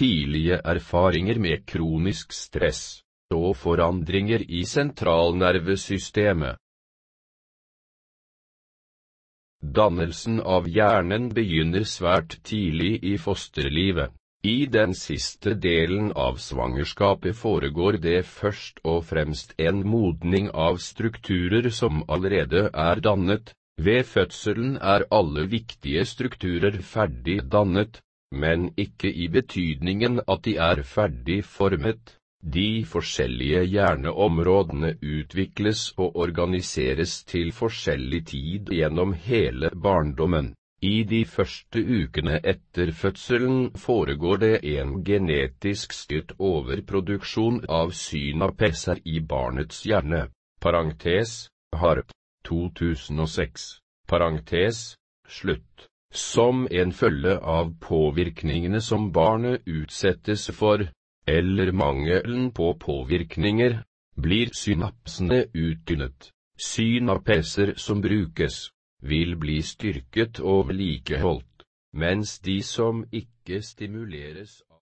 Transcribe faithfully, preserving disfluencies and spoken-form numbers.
tidlige erfaringer med kronisk stress og forandringer i sentralnervesystemet. Dannelsen av hjernen begynner svært tidlig i fosterlivet. I den siste delen av svangerskapet foregår det først og fremst en modning av strukturer som allerede er dannet. Ved fødselen er alle viktige strukturer ferdig dannet, men ikke i betydningen at de er ferdig formet. De forskjellige hjerneområdene utvikles og organiseres til forskjellig tid gjennom hele barndommen. I de første ukene etter fødselen foregår det en genetisk styrt overproduksjon av synapeser i barnets hjerne. Parentes, Harp, to tusen og seks. Parentes, slutt. Som en følge av påvirkningene som barnet utsettes for, eller mangelen på påvirkninger, blir synapsene uttynnet. Synapeser som brukes vil bli styrket og vedlikeholdt, mens de som ikke stimuleres